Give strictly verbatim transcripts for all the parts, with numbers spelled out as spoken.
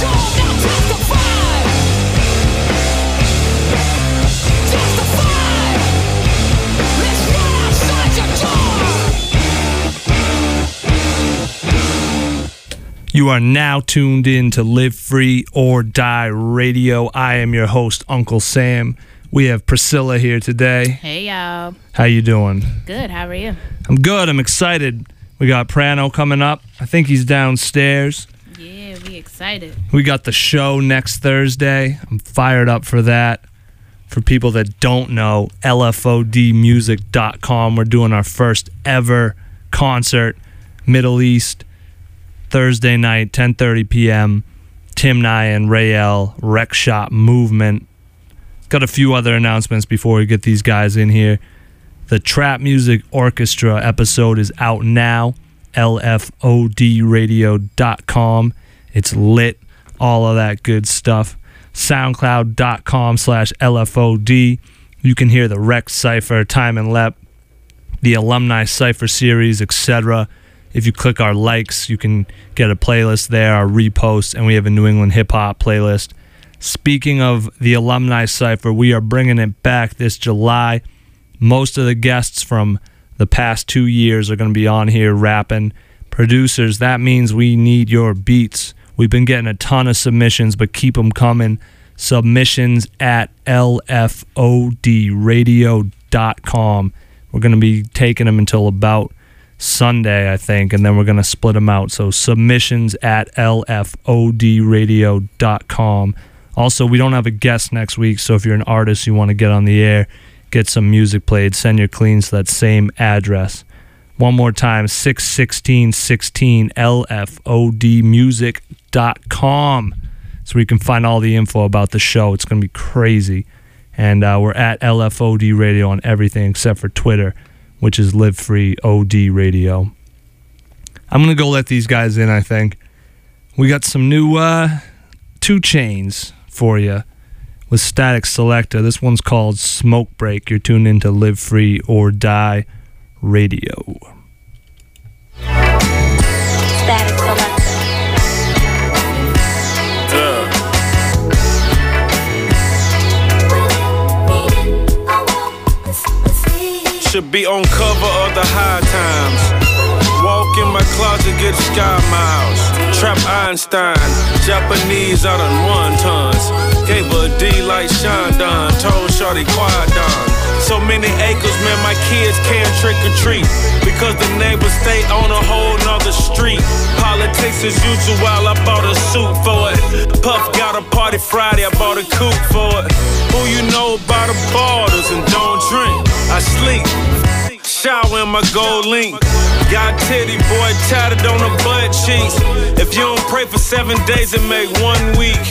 You are now tuned in to Live Free or Die Radio. I am your host, Uncle Sam. We have Priscilla here today. Hey, y'all. How you doing? Good. How are you? I'm good. I'm excited. We got Prano coming up. I think he's downstairs. Yeah, we excited. We got the show next Thursday. I'm fired up for that. For people that don't know, L F O D music dot com. We're doing our first ever concert, Middle East, Thursday night, ten thirty p.m. Tim Nye and Rael, Rec Shop Movement. Got a few other announcements before we get these guys in here. The Trap Music Orchestra episode is out now, L F O D radio dot com. It's lit, all of that good stuff. SoundCloud dot com slash L F O D. You can hear the Rec Cypher, Time and Lep, the Alumni Cypher series, et cetera. If you click our likes, you can get a playlist there, our reposts, and we have a New England hip-hop playlist. Speaking of the Alumni Cypher, we are bringing it back this July. Most of the guests from the past two years are going to be on here rapping. Producers, that means we need your beats. We've been getting a ton of submissions, but keep them coming. Submissions at L F O D radio dot com. We're going to be taking them until about Sunday, I think, and then we're going to split them out. So submissions at L F O D radio dot com. Also, we don't have a guest next week, so if you're an artist, you want to get on the air, get some music played, send your cleans to that same address. One more time, six sixteen sixteen L F O D music dot com. So we can find all the info about the show. It's going to be crazy. And uh, we're at L F O D Radio on everything except for Twitter, which is Live Free O D Radio. I'm going to go let these guys in, I think. We got some new uh, two chains for you with Static Selector. This one's called Smoke Break. You're tuned into Live Free or Die Radio. Static Selector. Should be on cover of the High Times. Walk in my closet, get sky miles. Trap Einstein, Japanese out on one tons. Gave her a D like Sean Dunn, told shorty quiet down. So many acres, man, my kids can't trick or treat because the neighbors stay on a whole nother street. Politics as usual, I bought a suit for it. Puff got a party Friday, I bought a coupe for it. Who you know about the borders and don't drink? I sleep, shower in my gold link. Got titty boy tatted on the butt cheeks. If you don't pray for seven days and make one week.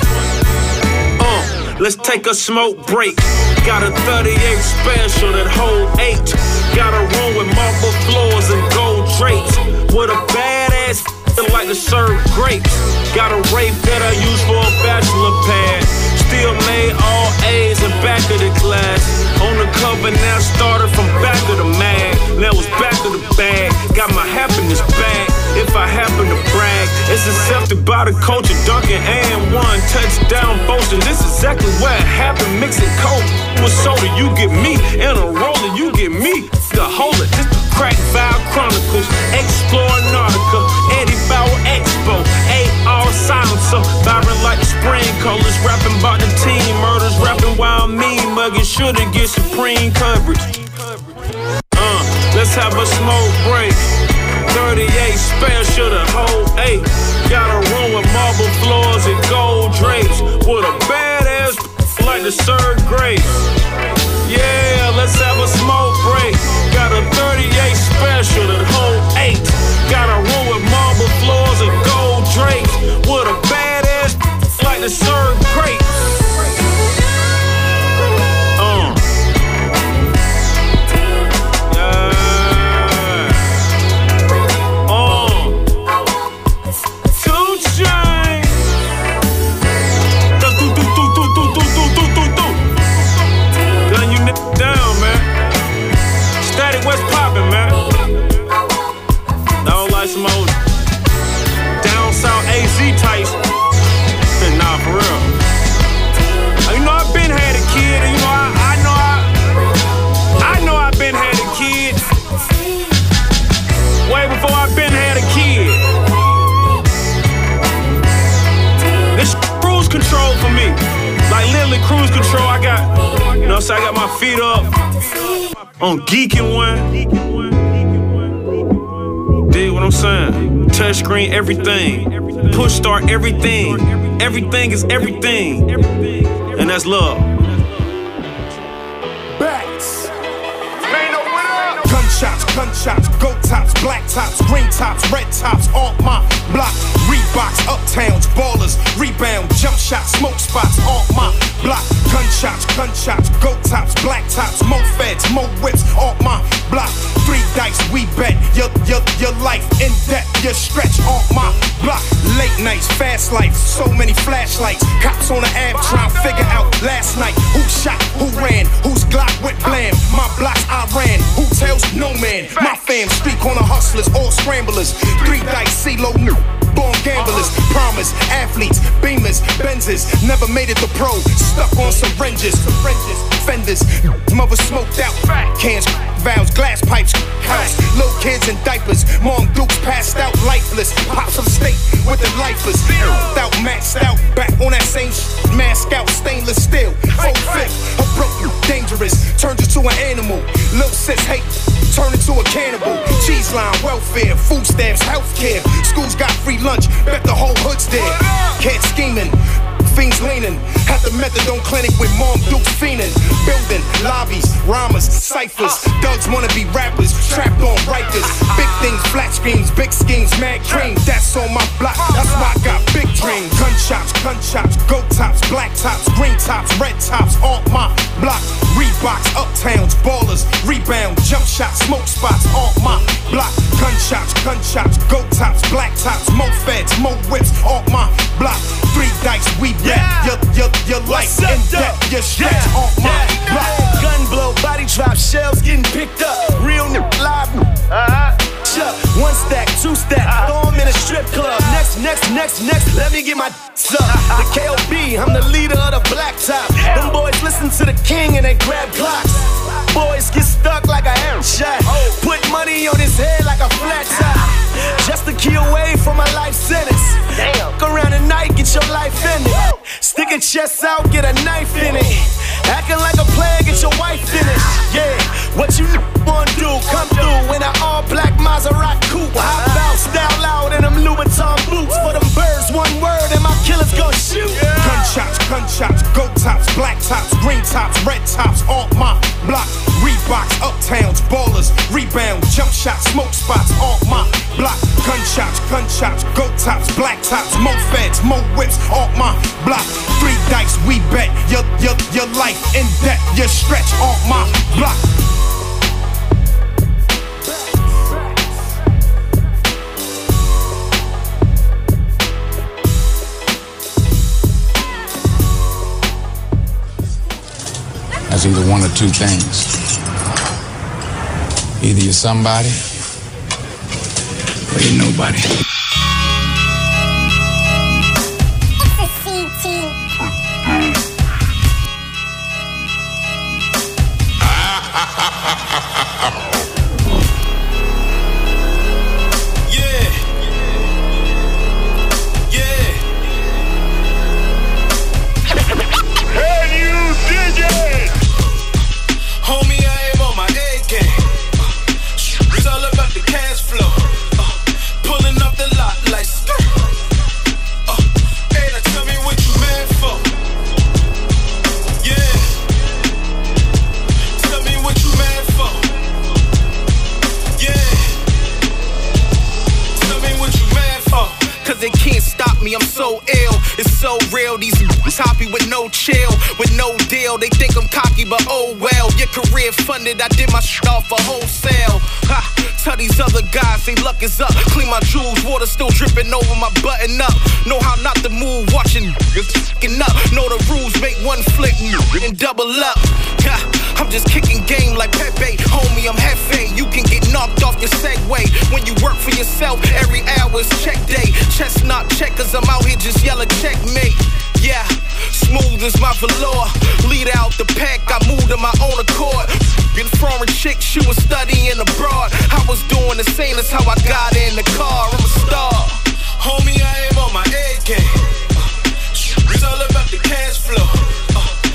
Uh, let's take a smoke break. Got a thirty-eight special that hold eight. Got a room with marble floors and gold drapes. With a badass like to serve grapes. Got a rape that I use for a bachelor pad. Still made all A's in back of the class. On the cover now started from back of the mag. Now it's back of the bag. Got my happiness back. If I happen to brag, it's accepted by the culture. Duncan and one touchdown boasting. This is exactly where it happened. Mix it cold with soda, you get me. And a roller, you get me. The holder, this the Crack Vibe Chronicles. Explore Nautica, Eddie Bauer Expo. A R silencer, vibrant like the spring colors. Rapping about the team murders, rapping while I'm mean mugging. Shoulda get supreme coverage. Uh, let's have a smoke break. thirty-eight special to hold eight. Got a room with marble floors and gold drapes. With a badass like to serve grapes. Yeah, let's have a smoke break. Got a thirty-eight special that hold eight. Got a room with marble floors and gold drapes. With a badass like to serve grapes. Uh. What's poppin', man? I don't like some old down south A Z types. chillin' cruise control. I got, you know what I'm saying? I got my feet up on geeking one. Dig what I'm saying? Touch screen, everything. Push start, everything. Everything is everything. And that's love. Bats. Gunshots, gunshots, goat tops, black tops, green tops, red tops, off my block. Reeboks, uptowns, ballers, rebound, jump shots, smoke spots, off my block. Gunshots, gunshots, goat tops, black tops, mo feds, mo whips, off my block. Three dice, we bet your your your life in debt, your stretch off my block. Late nights, fast life, so many flashlights. Cops on the ab trying to figure out last night who shot, who ran, whose Glock with blam. My blocks I ran, who tells no man. My fam street corner hustlers, all scramblers. Three dice, CeeLo, born gamblers. Promise, athletes, beamers, Benzes. Never made it to pro, stuck on syringes. Fenders, mother smoked out. Cans, vows, glass pipes, house. Little kids in diapers, mom dukes passed out lifeless. Pops of state with the lifers. Out, maxed out, back on that same sh- mask out, stainless steel. Full fifth, a broke, dangerous, turned you to an animal. Lil' sis hate, turn into a cannibal. Cheese line, welfare, food stamps, healthcare. Schools got free lunch, bet the whole hood's there. Cats scheming, fiends leaning. Had the methadone clinic with mom dukes fiending. Building lobbies, rhymers, ciphers. Thugs wanna be rappers, trapped on rikers. Big things, flat screens, big schemes, mad cream. That's on my block, that's why I got big dreams. Gunshots, gunshots, goat tops, black tops, green tops, red tops, off my block. Reeboks, uptowns, ballers, rebound, jump shots, smoke spots, off my block. Gunshots, gunshots, goat tops, black tops, mo feds, mo whips, off my block. Three dice, we bet yeah. your, your, your life in debt, your stretch yeah. off my yeah. block. Gun blow, body drop, shells getting picked up. Real n***, live uh-huh. Shut. One stack, two stack, uh-huh. throw 'em in a strip club. Next, next, next, next, let me get my d***s up. The K O B, I'm the leader of the black top. Them boys listen to the king and they grab clocks. Boys get stuck like a headshot. Put money on his head like a flat top. Just a key away from my life sentence. Go around at night, get your life ended. Stick a chest out, get a knife in it. Acting like a player, get your wife finished. Yeah, what you wanna do, come through in an all black Maserati coupe. Hop out, style out in them Louboutin boots. For them birds, one word and my killers gon' shoot. Gunshots, gunshots, goat tops, black tops, green tops, red tops, off my block. Reeboks, uptowns, ballers, rebound, jump shots, smoke spots, off my block. Gunshots, gunshots, goat tops, black tops, mo feds, mo whips, off my block. Three dice, we bet your your your life in debt, your stretch off my block. That's either one or two things. Either you're somebody or you're nobody. I'm so ill, it's so real. These happy with no chill, with no deal. They think I'm cocky, but oh well. Your career funded, I did my shit off for wholesale. Ha, tell these other guys, they luck is up. Clean my jewels, water still dripping over my button up. Know how not to move, watching f***ing up. Know the rules, make one flick and double up. Ha, I'm just kicking game like Pepe. Homie, I'm Hefe. You can get knocked off your Segway. When you work for yourself, every hour is check day. Chestnut checkers, I'm out here just yelling checkmate. Yeah, smooth as my velour. Lead out the pack, I moved on my own accord. In foreign chick, she was studying abroad. I was doing the same, that's how I got in the car. I'm a star. Homie, I am on my A game. Uh, it's all about the cash flow. Uh,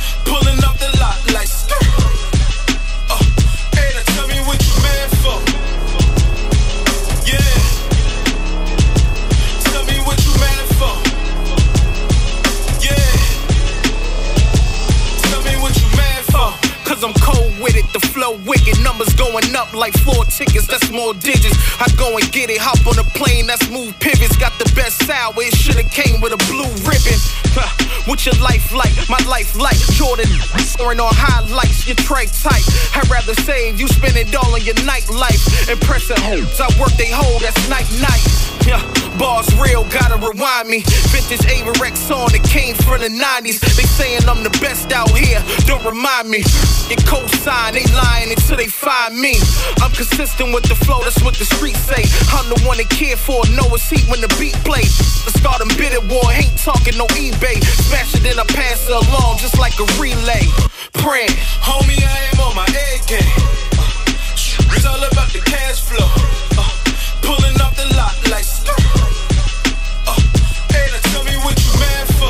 going up like floor tickets, that's more digits. I go and get it, hop on a plane, that's move pivots. Got the best sour, it should've came with a blue ribbon. Huh, what's your life like? My life like Jordan, scoring on highlights, you tray tight. I'd rather save, you spend it all on your nightlife. Impressive hoes, I work they hold, that's night night. Yeah, bars real, gotta rewind me. Vintage Averex on, it came from the nineties. They saying I'm the best out here, don't remind me. Your cosign, they lying until they find me. I'm consistent with the flow, that's what the streets say. I'm the one they care for, know it's heat when the beat plays. The start a bitter war, ain't talking no eBay. Smash it and I pass it along just like a relay. Praying, homie, I am on my A game. Uh, it's all about the cash flow. Uh, pulling up the lot like uh, hey, now tell me what you mad for.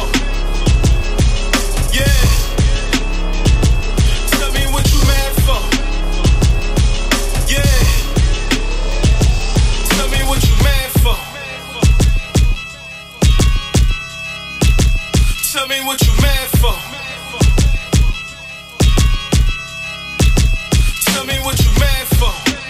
Yeah. Tell me what you mad for. Yeah. Tell me what you mad for. Tell me what you mad for. Tell me what you mad for.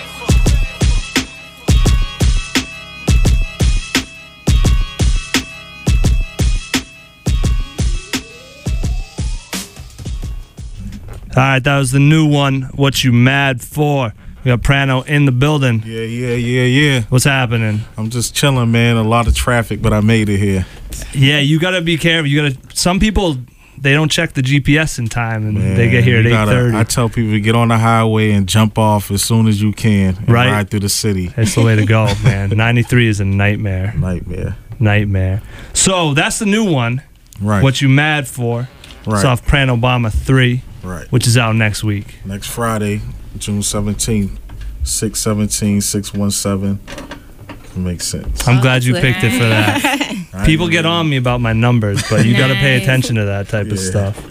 All right, that was the new one. What you mad for? We got Prano in the building. Yeah, yeah, yeah, yeah. What's happening? I'm just chilling, man. A lot of traffic, but I made it here. Yeah, you gotta be careful. You gotta. Some people, they don't check the G P S in time, and Man, they get here at you eight gotta- thirty. I tell people to get on the highway and jump off as soon as you can and Right. ride through the city. That's the way to go, man. ninety-three is a nightmare. Nightmare. Nightmare. So that's the new one. Right. What you mad for? Right. It's off Pran Obama three. Right. Which is out next week. Next Friday, June seventeenth, six seventeen, six one seven. Makes sense. I'm glad you picked it for that. People get on me about my numbers, but you got to pay Nice. attention to that type of Yeah. stuff.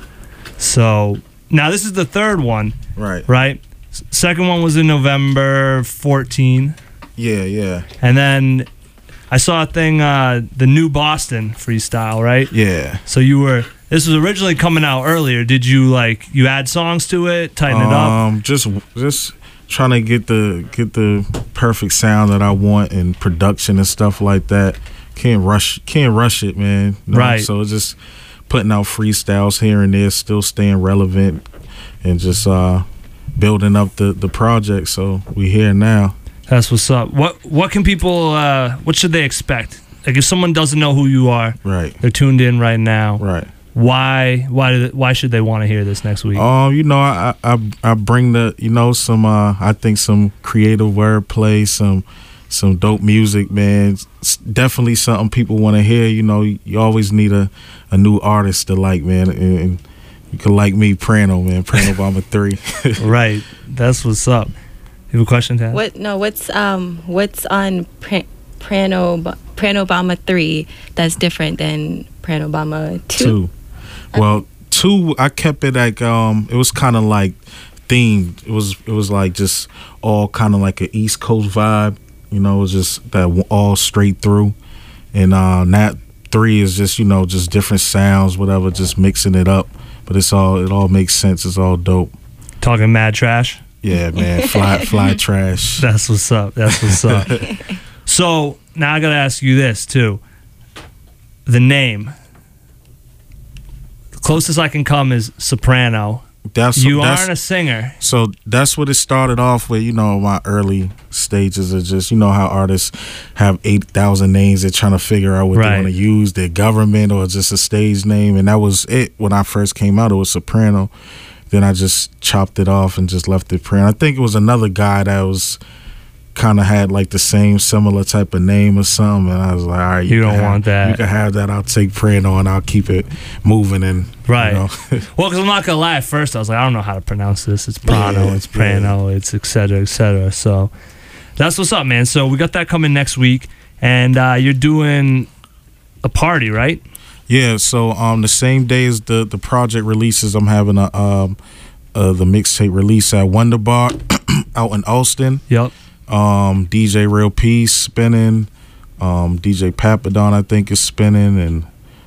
So now this is the third one, Right. right? S- Second one was in November fourteenth. Yeah, yeah. And then I saw a thing, uh, the new Boston freestyle, right? Yeah. So you were, this was originally coming out earlier. Did you like, you add songs to it, tighten it up? Um, just just trying to get the get the perfect sound that I want and production and stuff like that. Can't rush can't rush it, man. You know? Right. So it's just putting out freestyles here and there, still staying relevant and just uh building up the, the project. So we here now. That's what's up. What what can people, uh, what should they expect? Like if someone doesn't know who you are, Right. they're tuned in right now. Right. Why why do they, why should they want to hear this next week? Um, you know, I, I I bring the you know some uh I think some creative wordplay, some some dope music, man. It's definitely something people want to hear. You know, you always need a, a new artist to like, man, and, and you can like me, Prano, man, Prano Obama three. Right, that's what's up. You have a question, Tad? What? No. What's um? What's on Pran Prano Prano Obama three that's different than Prano Obama two? Two. Well, two, I kept it like um, it was kind of like themed. It was it was like just all kind of like an East Coast vibe. You know, it was just that w- all straight through. And uh, that three is just you know just different sounds, whatever, just mixing it up. But it's all it all makes sense. It's all dope. Talking mad trash? Yeah, man. Fly fly trash. That's what's up. That's what's up. So now I gotta ask you this too. The name. The closest I can come is soprano. That's You that's, aren't a singer. So that's what it started off with, you know, my early stages of just, you know, how artists have eight thousand names. They're trying to figure out what Right. they want to use, their government or just a stage name. And that was it. When I first came out, it was Soprano. Then I just chopped it off and just left it Prano. I think it was another guy that was kind of had like the same similar type of name or something. And I was like, all right, You can don't have- want that. You can have that. I'll take Prano and I'll keep it moving. And, Right. you know. Well, because I'm not gonna lie. At first, I was like, I don't know how to pronounce this. It's Prano, Yeah, it's Prano, it's et cetera, et cetera. So that's what's up, man. So we got that coming next week, and uh, you're doing a party, right? Yeah, so um, the same day as the, the project releases, I'm having a um, uh, the mixtape release at Wonder Bar out in Austin. Yep. Um, D J Real Peace spinning, um, D J Papadon I think is spinning, and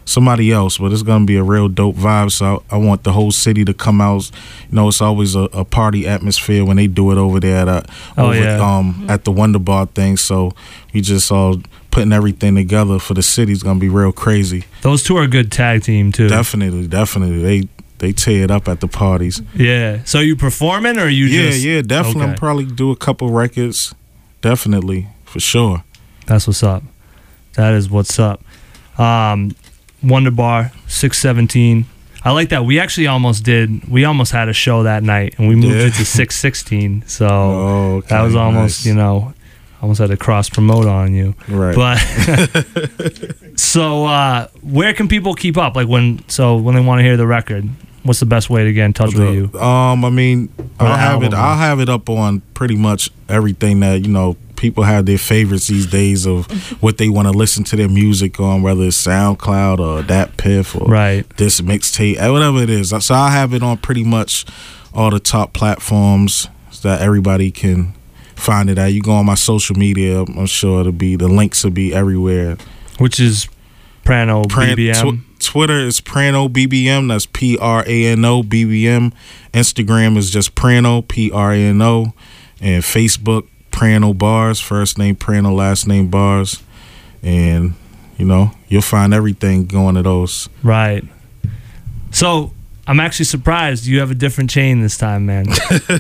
somebody else, but it's gonna be a real dope vibe. So I, I want the whole city to come out. You know, it's always a, a party atmosphere when they do it over there at uh, Oh, over, yeah. um Mm-hmm. at the Wonder Bar thing. So we just all putting everything together for the city. It's gonna be real crazy. Those two are a good tag team too. Definitely, definitely. They they tear it up at the parties. Yeah. So you performing or you Yeah, just yeah, definitely. Okay. I'm probably do a couple records. Definitely, for sure. That's what's up. That is what's up. Um, Wonder Bar, six seventeen. I like that. We actually almost did. We almost had a show that night, and we moved Yeah. it to six sixteen. So Oh, okay, that was almost, nice. you know, almost had to cross promote on you. Right. But so, uh, where can people keep up? Like when, so when they want to hear the record, what's the best way to get in touch with you? Um, I mean, Or I'll have it. album. I'll have it up on pretty much everything that you know. People have their favorites these days of what they want to listen to their music on, whether it's SoundCloud or Dat Piff or Right. this mixtape, whatever it is. So I have it on pretty much all the top platforms so that everybody can find it at. You go on my social media, I'm sure it'll be the links will be everywhere. Which is Prano Pran- B B M. tw- Twitter is Prano B B M. That's P R A N O B B M. Instagram is just Prano, P R A N O. And Facebook, Prano Bars. First name Prano, last name Bars. And, you know, you'll find everything going to those. Right. So I'm actually surprised you have a different chain this time, man.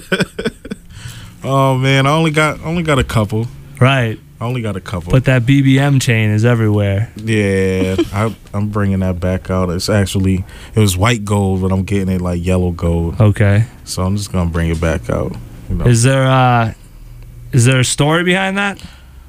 Oh, man, I only got only got a couple. Right. I only got a couple. But that B B M chain is everywhere. Yeah, I, I'm bringing that back out. It's actually, it was white gold, but I'm getting it like yellow gold. Okay. So I'm just going to bring it back out. You know. Is there uh is there a story behind that?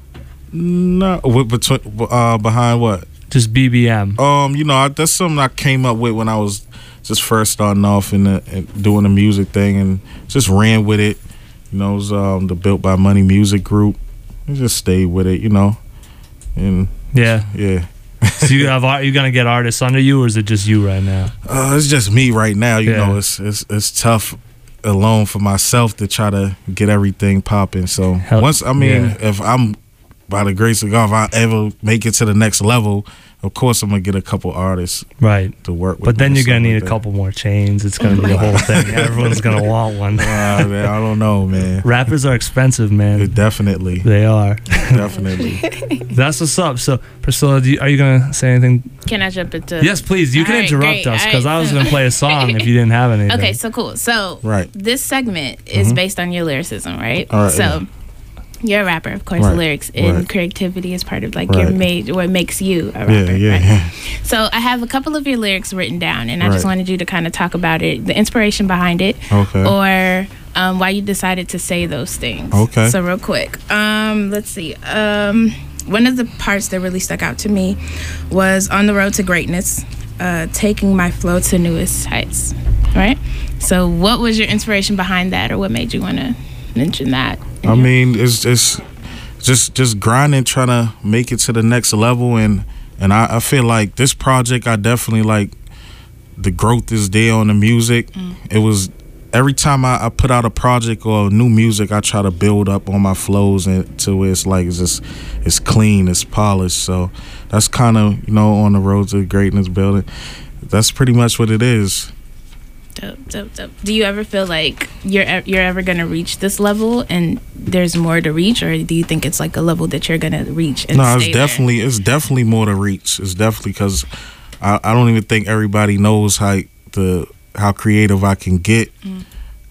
No, what, between, uh, behind what? Just B B M. Um, you know, I, that's something I came up with when I was just first starting off in the, in doing the music thing, and just ran with it. You know, it was um, the Built by Money music group. I just stayed with it, you know, and Yeah. yeah. So you have art, you gonna get artists under you, or is it just you right now? Uh, it's just me right now. You Yeah. know, it's it's it's tough alone for myself to try to get everything popping. So Hell, once, I mean, yeah. if I'm by the grace of God, if I ever make it to the next level, of course I'm gonna get a couple artists Right. to work with. But then me or you're gonna something need like a that. couple more chains. It's gonna be a whole thing. Everyone's gonna want one. Uh, man, I don't know, man. Rappers are expensive, man. It definitely, They are. definitely. That's what's up. So Priscilla, do you, are you gonna say anything? Can I jump into? Yes, please. You can All right, interrupt great. us All because right. I was gonna play a song if you didn't have anything. Okay, so cool. So Right. this segment is based on your lyricism, right? All right, So yeah. you're a rapper, of course. Right, Lyrics and right. creativity is part of like your Right. made what makes you a rapper. Yeah, yeah, right? yeah. So I have a couple of your lyrics written down, and I just Right. wanted you to kind of talk about it, the inspiration behind it, Okay. or um, why you decided to say those things. Okay. So real quick, um, let's see. Um, one of the parts that really stuck out to me was on the road to greatness, uh, taking my flow to newest heights. Right. So what was your inspiration behind that, or what made you want to mention that? I mean, it's it's just just grinding, trying to make it to the next level, and and I, I feel like this project, I definitely like the growth is there on the music. Mm. It was every time I, I put out a project or new music, I try to build up on my flows and to where it's like it's just it's clean, it's polished. So that's kind of, you know, on the road to greatness building. That's pretty much what it is. Dope, dope, dope. Do you ever feel like you're e- you're ever gonna reach this level, and there's more to reach, or do you think it's like a level that you're gonna reach and No, stay it's there? definitely it's definitely more to reach. It's definitely because I, I don't even think everybody knows how the how creative I can get. Mm.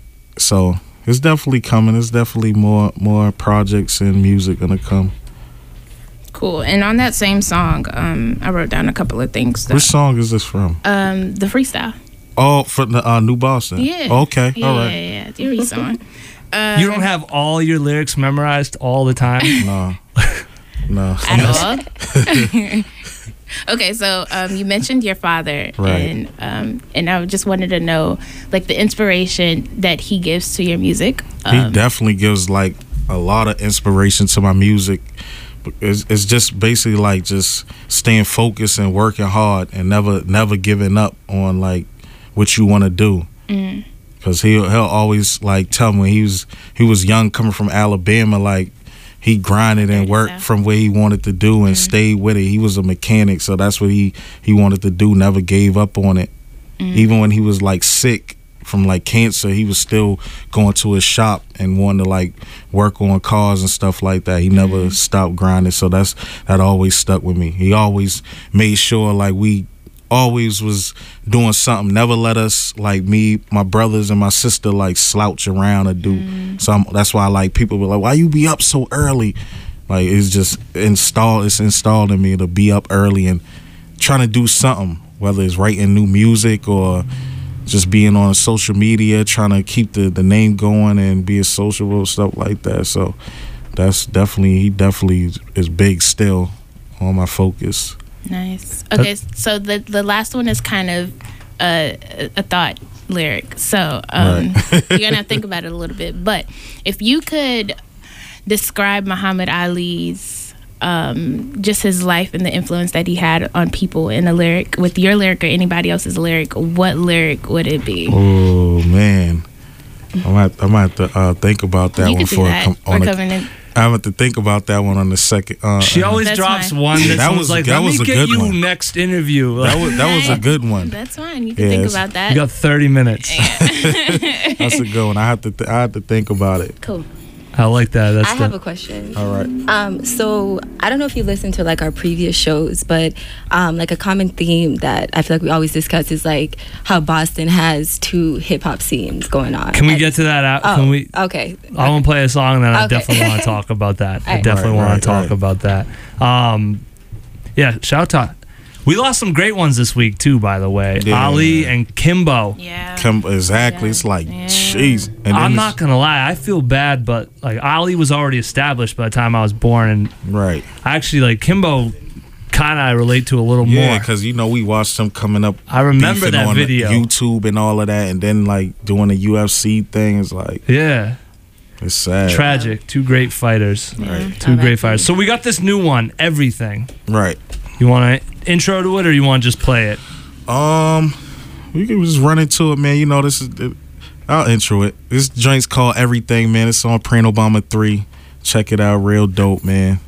So it's definitely coming. It's definitely more more projects and music gonna come. Cool. And on that same song, um, I wrote down a couple of things. That, Which song is this from? Um, the freestyle. Oh, from the uh, New Boston. Yeah. Okay. Yeah, All right. yeah, yeah. Your song. Uh, You don't have all your lyrics memorized all the time? No. No. at all. Okay, so um, you mentioned your father, Right. and um, and I just wanted to know, like, the inspiration that he gives to your music. He Um, definitely gives like a lot of inspiration to my music. It's, it's just basically like just staying focused and working hard and never never giving up on like what you want to do. mm, Cause he'll he'll always like tell me when he was he was young coming from Alabama, like he grinded and worked from what he wanted to do and mm. stayed with it. He was a mechanic, so that's what he he wanted to do. Never gave up on it. Mm. Even when he was like sick from like cancer, he was still going to his shop and wanting to like work on cars and stuff like that. He never mm. stopped grinding, so that's that always stuck with me. He always made sure like we always was doing something. Never let us, like me, my brothers and my sister, like slouch around or do mm. something. That's why like people were like, why you be up so early? Like it's just installed it's installed in me to be up early and trying to do something, whether it's writing new music or just being on social media, trying to keep the, the name going and be sociable, stuff like that. So that's definitely, he definitely is big still on my focus. Nice. Okay, so the the last one is kind of uh, a thought lyric. So um, right. you're going to think about it a little bit. But if you could describe Muhammad Ali's, um, just his life and the influence that he had on people in a lyric, with your lyric or anybody else's lyric, what lyric would it be? Oh, man. I might, I might have to uh, think about that you one for it come on. We're coming in. I have to think about that one on the second. Uh, she always that's drops fine. one yeah, that, that was like, that let was me a get good you one. next interview. That was that was a good one. That's fine. You can yeah, think about that. You got thirty minutes. That's a good one. I have to th- I have to think about it. Cool. I like that. That's I the- have a question. All right. Um, so I don't know if you listened to like our previous shows, but um, like a common theme that I feel like we always discuss is like how Boston has two hip hop scenes going on. Can we and, get to that out? Oh, Can we? Okay. I want to play a song, and then I Okay. definitely want to talk about that. I Right. definitely Right, want right, to talk right. about that. Um, yeah, shout out. We lost some great ones this week too, by the way. Yeah. Ali and Kimbo. Yeah. Come, exactly. Yeah. It's like, Yeah. jeez. And then I'm it's- not gonna lie, I feel bad, but like Ali was already established by the time I was born, and right. I actually like Kimbo. Kind of I relate to a little Yeah, more. because you know we watched him coming up. I remember beefing that on video. YouTube and all of that, and then like doing the U F C thing is like, Yeah, it's sad. tragic. Two great fighters. Right. Two I great like fighters. So we got this new one, Everything. Right. You want to intro to it, or you want to just play it? Um, we can just run into it, man. You know, this is. I'll intro it. This joint's called Everything, man. It's on Praying Obama three. Check it out, real dope, man.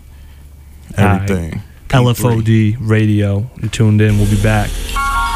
Everything. L F O D Radio. You're tuned in. We'll be back. You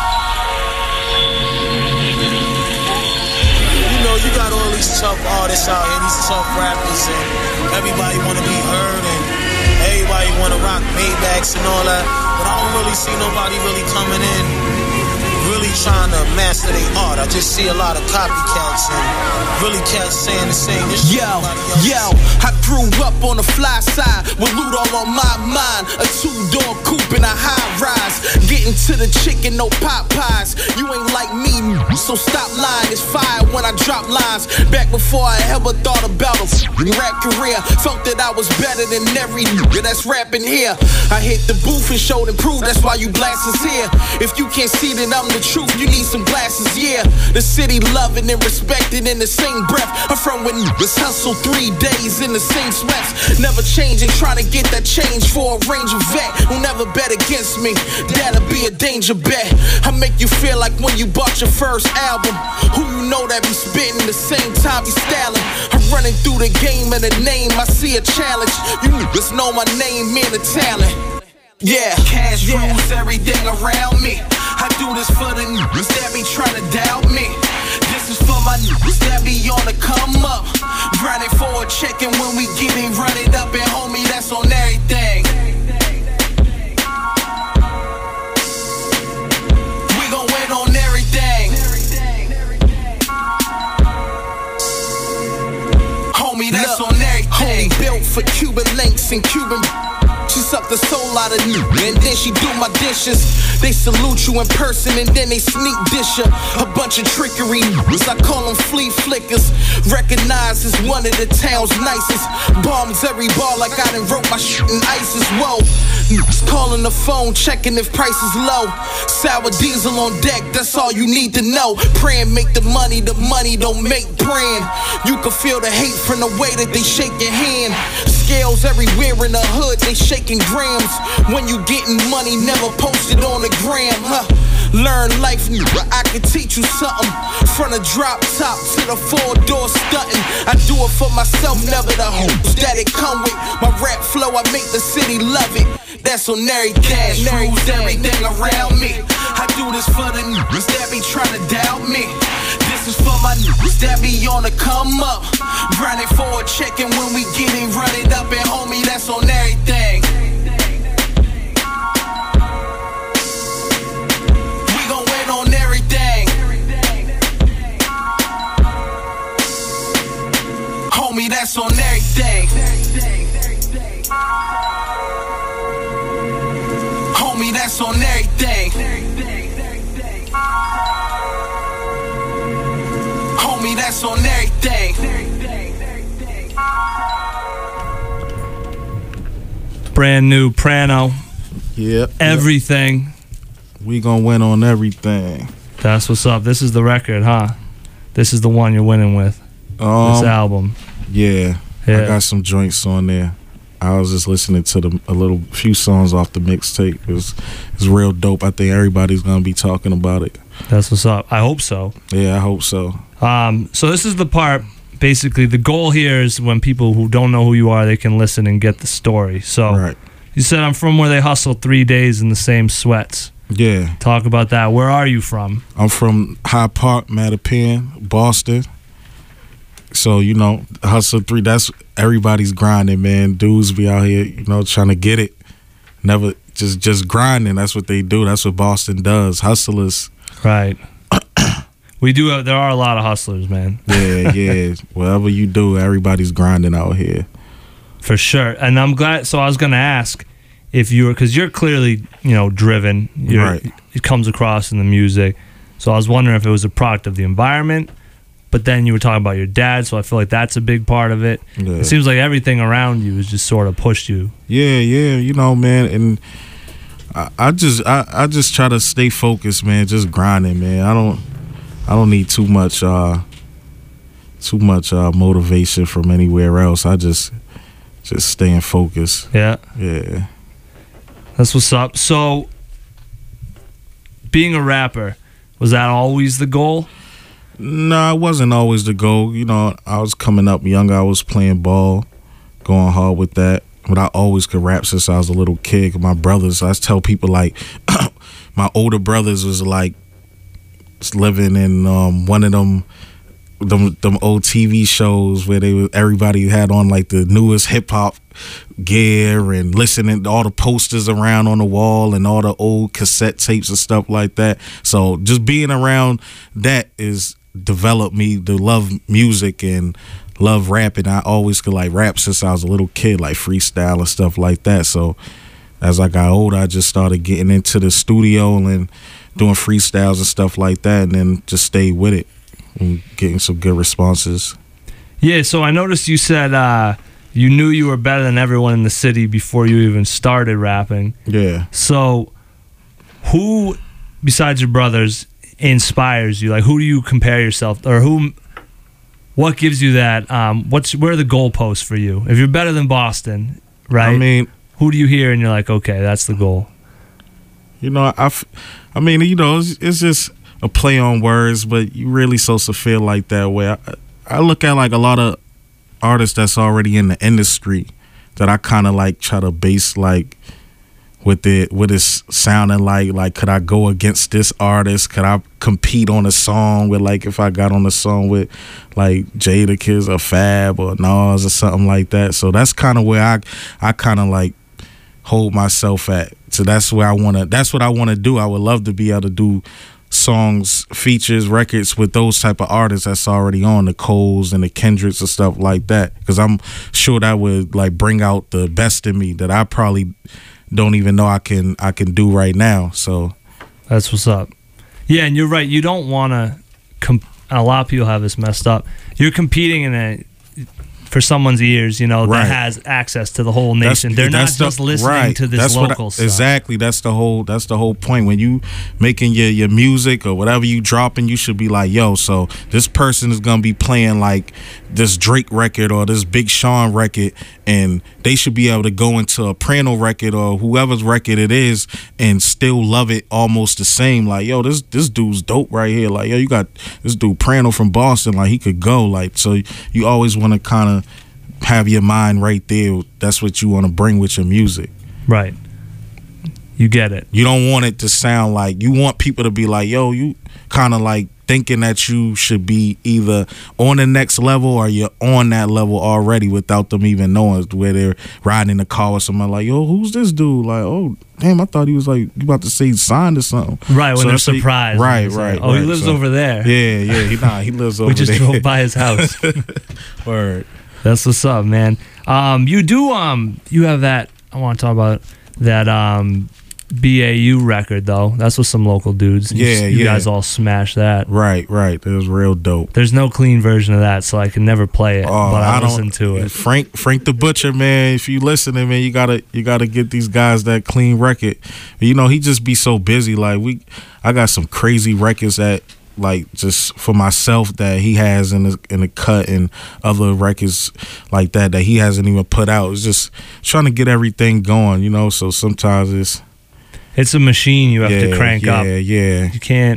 know, you got all these tough artists out here, these tough rappers, and everybody want to be heard, and everybody want to rock Maybachs and all that, but I don't really see nobody really coming in, really trying to master their art. I just see a lot of copycats and really cats saying the same shit. Yo, yo, I grew up on the fly side with loot all on my mind. A two-door coupe and a high rise. Getting to the chicken, no Popeyes. You ain't like me, so stop lying. It's fire when I drop lines. Back before I ever thought about a rap career. Felt that I was better than every nigga that's rapping here. I hit the booth and showed and proved that's why you blasters here. If you can't see that I'm the truth, you need some glasses, yeah. The city loving and respected in the same breath. I'm from when niggas hustle three days in the same sweats. Never changing, trying to get that change for a Ranger vet who'll never bet against me. That'll be a danger bet. I make you feel like when you bought your first album. Who you know that be spitting the same time you styling. I'm running through the game and the name, I see a challenge. You niggas know my name, man, the talent. Yeah, cash rules everything around me. I do this for the niggas that be trying to doubt me. This is for my niggas that be on the come up. Grinding for a check and when we get it, run it up and homie, that's on everything. We gon' win on everything. Homie, that's Look, on everything. Homie built for Cuban links and Cuban. She sucked the soul out of me, and then she do my dishes. They salute you in person, and then they sneak dish ya. A bunch of trickery, I call them flea flickers. Recognized as one of the town's nicest. Bombs every bar like I done wrote my shit in ISIS. Whoa, niggas calling the phone, checking if price is low. Sour diesel on deck, that's all you need to know. Praying make the money, the money don't make brand. You can feel the hate from the way that they shake your hand. scales everywhere in the hood, they shaking grams. When you getting money, never posted on the gram, huh? Learn life, I can teach you something. From the drop top to the four door stunting. I do it for myself, never the hoes that it come with. My rap flow, I make the city love it. That's on everything, rules everything around me. I do this for the niggas that be trying to doubt me. This is for my niggas that be on the come up. Grinding for a check and when we get it, run it up and homie, that's on everything. On everything, homie, that's on everything. Homie, that's on everything. Homie, that's on everything. Brand new Prano. Yep. Everything. Yep. We gonna win on everything. That's what's up. This is the record, huh? This is the one you're winning with. Um, this album. Yeah, yeah. I got some joints on there. I was just listening to the, a little few songs off the mixtape. It was, it was real dope. I think everybody's gonna be talking about it. That's what's up. I hope so. Yeah, I hope so. Um, so this is the part. Basically, the goal here is when people who don't know who you are, they can listen and get the story. So right. You said I'm from where they hustle three days in the same sweats. Yeah. Talk about that. Where are you from? I'm from Hyde Park, Mattapan, Boston. So, you know, Hustle three, that's everybody's grinding, man. Dudes be out here, you know, trying to get it. Never just just grinding. That's what they do. That's what Boston does. Hustlers. Right. We do have, there are a lot of hustlers, man. Yeah, yeah. Whatever you do, everybody's grinding out here. For sure. And I'm glad, so I was going to ask if you were, because you're clearly, you know, driven. You're, right. It comes across in the music. So I was wondering if it was a product of the environment, but then you were talking about your dad, so I feel like that's a big part of it. Yeah. It seems like everything around you has just sort of pushed you. Yeah, yeah, you know, man, and I, I just I, I just try to stay focused, man, just grinding, man. I don't I don't need too much uh too much uh motivation from anywhere else. I just just staying focused. Yeah. Yeah. That's what's up. So being a rapper, was that always the goal? No, it wasn't always the goal. You know, I was coming up young. I was playing ball, going hard with that. But I always could rap since I was a little kid. My brothers, I tell people, like, my older brothers was like living in um, one of them, them them old T V shows where they everybody had on like the newest hip hop gear and listening to all the posters around on the wall and all the old cassette tapes and stuff like that. So just being around that is developed me to love music and love rapping. I always could like rap since I was a little kid, like freestyle and stuff like that. So as I got older, I just started getting into the studio and doing freestyles and stuff like that, and then just stayed with it and getting some good responses. Yeah, so I noticed you said uh, you knew you were better than everyone in the city before you even started rapping. Yeah. So who, besides your brothers, inspires you? Like, who do you compare yourself, or who, what gives you that, um, what's, where are the goalposts for you? If you're better than Boston, right? I mean, who do you hear and you're like, okay, that's the goal? You know, I, I mean, you know, it's, it's just a play on words, but you really supposed to feel like that way. I, I look at like a lot of artists that's already in the industry that I kind of like try to base like with it, what it's sounding like. Like, could I go against this artist? Could I compete on a song with, like, if I got on a song with like Jadakiss or Fab or Nas or something like that? So that's kind of where I, I kind of like hold myself at. So that's where I want to, that's what I want to do. I would love to be able to do songs, features, records with those type of artists that's already on, the Coles and the Kendricks and stuff like that, because I'm sure that would like bring out the best in me that I probably don't even know I can I can do right now. So that's what's up. Yeah, and you're right, you don't want to comp- a lot of people have this messed up. You're competing in a for someone's ears, you know, Right. that has access to the whole nation. They're not that's the- just listening right. to this That's what local I- stuff. Exactly. That's the whole. That's the whole point. When you making your your music or whatever you dropping, you should be like, yo, so this person is gonna be playing like this Drake record or this Big Sean record, and they should be able to go into a Prano record or whoever's record it is and still love it almost the same. Like, yo, this this dude's dope right here. Like, yo, you got this dude Prano from Boston. Like, he could go. Like, so you always want to kind of have your mind right there. That's what you want to bring with your music. Right. You get it. You don't want it to sound like, you want people to be like, yo, you kind of like thinking that you should be either on the next level or you're on that level already without them even knowing, where they're riding in the car with somebody like, yo, who's this dude? Like, oh, damn, I thought he was like, you about to say he signed or something. Right, when So they're that's what- surprised. Right, It's right. like, oh, he right. lives So- over there. Yeah, yeah, he nah, he lives over We just there. drove by his house. Word. That's what's up, man. Um, you do um, you have that. I want to talk about that um, B A U record though. That's with some local dudes. You, Yeah, you yeah. guys all smashed that. Right, right. It was real dope. There's no clean version of that, so I can never play it. Oh, but I, I don't- listen to it. Frank Frank the Butcher, man. If you listening, man, you gotta you gotta get these guys that clean record. You know, he just be so busy. Like we, I got some crazy records that like just for myself that he has in the in the cut, and other records like that that he hasn't even put out. It's just trying to get everything going. You know, so sometimes it's It's a machine you have yeah, to crank yeah, up. Yeah, You can't.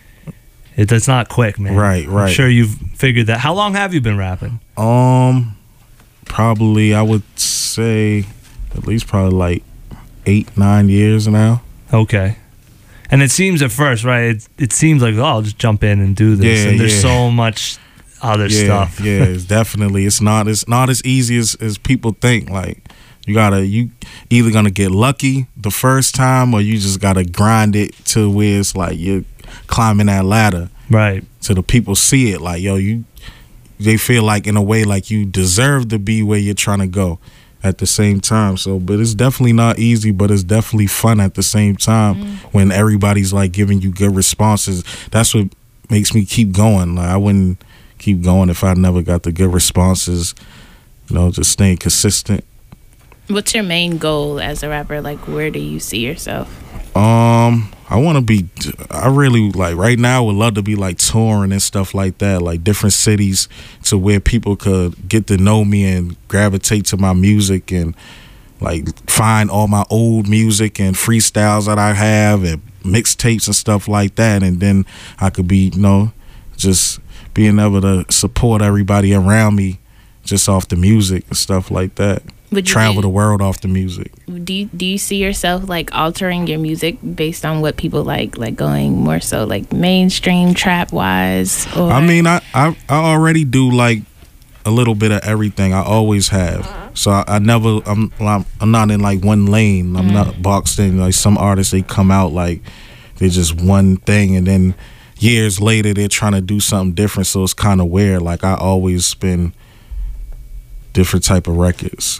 It, it's not quick, man. Right, right. I'm sure you've figured that. How long have you been rapping? Um, probably I would say at least probably like eight nine years now. Okay. And it seems at first, right? It, it seems like, oh, I'll just jump in and do this. Yeah, and there's yeah. so much other yeah, stuff. yeah, it's definitely it's not it's not as easy as, as people think. Like you gotta you either gonna get lucky the first time or you just gotta grind it to where it's like you're climbing that ladder. Right. So the people see it like, yo, you they feel like in a way like you deserve to be where you're trying to go at the same time. So but it's definitely not easy, but it's definitely fun at the same time Mm. when everybody's like giving you good responses. That's what makes me keep going. Like I wouldn't keep going if I never got the good responses. You know, just staying consistent. What's your main goal as a rapper? Like, where do you see yourself? Um, I want to be. I really like right now. Would love to be like touring and stuff like that, like different cities, to where people could get to know me and gravitate to my music and like find all my old music and freestyles that I have and mixtapes and stuff like that, and then I could be, you know, just being able to support everybody around me just off the music and stuff like that. Would you Travel do- the world off the music. Do you, do you see yourself like altering your music based on what people like, like going more so like mainstream trap wise? Or I mean, I, I I already do like a little bit of everything. I always have. So I, I never. I'm I'm I'm not in like one lane. I'm not boxed in. Like some artists, they come out like they're just one thing, and then years later they're trying to do something different. So it's kind of weird. Like I always spin different type of records.